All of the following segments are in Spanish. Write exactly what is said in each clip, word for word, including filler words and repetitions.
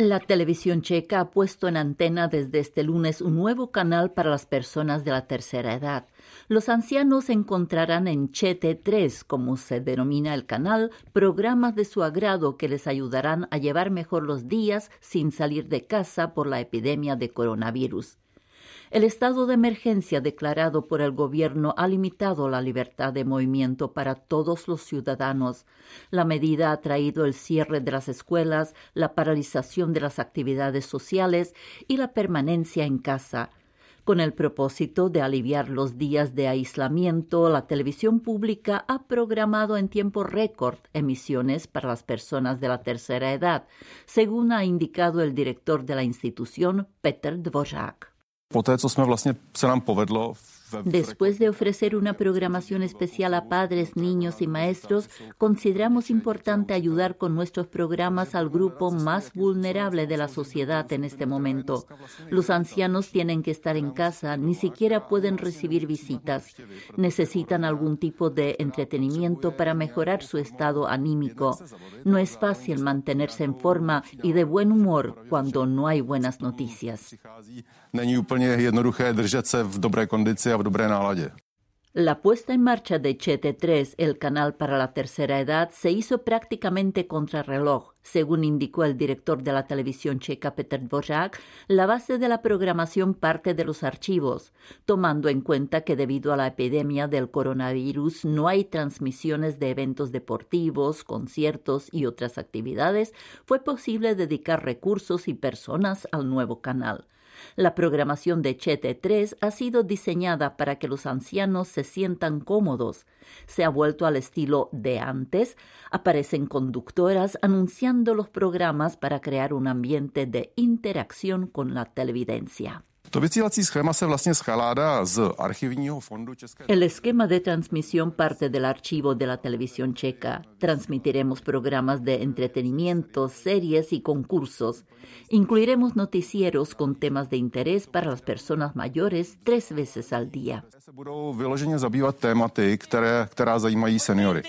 La televisión checa ha puesto en antena desde este lunes un nuevo canal para las personas de la tercera edad. Los ancianos encontrarán en Chete tres, como se denomina el canal, programas de su agrado que les ayudarán a llevar mejor los días sin salir de casa por la epidemia de coronavirus. El estado de emergencia declarado por el gobierno ha limitado la libertad de movimiento para todos los ciudadanos. La medida ha traído el cierre de las escuelas, la paralización de las actividades sociales y la permanencia en casa. Con el propósito de aliviar los días de aislamiento, la televisión pública ha programado en tiempo récord emisiones para las personas de la tercera edad, según ha indicado el director de la institución, Petr Dvořák. Poté, co jsme vlastně se nám povedlo. Después de ofrecer una programación especial a padres, niños y maestros, consideramos importante ayudar con nuestros programas al grupo más vulnerable de la sociedad en este momento. Los ancianos tienen que estar en casa, ni siquiera pueden recibir visitas. Necesitan algún tipo de entretenimiento para mejorar su estado anímico. No es fácil mantenerse en forma y de buen humor cuando no hay buenas noticias. Není úplně jednoduché držet se v dobré kondici a v dobré náladě. La puesta en marcha de Chete tres, el canal para la tercera edad, se hizo prácticamente contrarreloj. Según indicó el director de la televisión checa Petr Dvořák, la base de la programación parte de los archivos, tomando en cuenta que debido a la epidemia del coronavirus no hay transmisiones de eventos deportivos, conciertos y otras actividades, fue posible dedicar recursos y personas al nuevo canal. La programación de Chete tres ha sido diseñada para que los ancianos se sientan cómodos. Se ha vuelto al estilo de antes. Aparecen conductoras anunciando los programas para crear un ambiente de interacción con la televidencia. To vysílací schéma se vlastně skládá z archivního fondu České. El esquema de transmisión parte del archivo de la televisión checa. Transmitiremos programas de entretenimiento, series y concursos. Incluiremos noticieros con temas de interés para las personas mayores tres veces al día. Se budou vyloženě zabývat tématy, které, která zajímají seniory.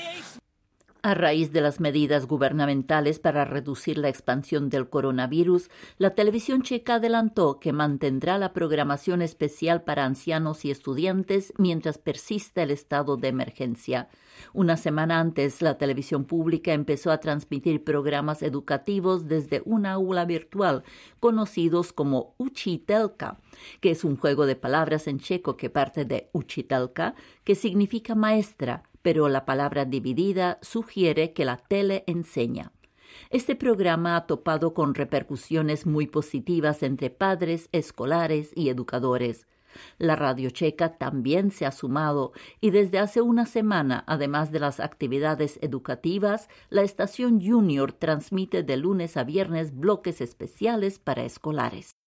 A raíz de las medidas gubernamentales para reducir la expansión del coronavirus, la televisión checa adelantó que mantendrá la programación especial para ancianos y estudiantes mientras persista el estado de emergencia. Una semana antes, la televisión pública empezó a transmitir programas educativos desde una aula virtual, conocidos como Učitelka, que es un juego de palabras en checo que parte de učitelka, que significa maestra, pero la palabra dividida sugiere que la tele enseña. Este programa ha topado con repercusiones muy positivas entre padres, escolares y educadores. La radio checa también se ha sumado y desde hace una semana, además de las actividades educativas, la estación Junior transmite de lunes a viernes bloques especiales para escolares.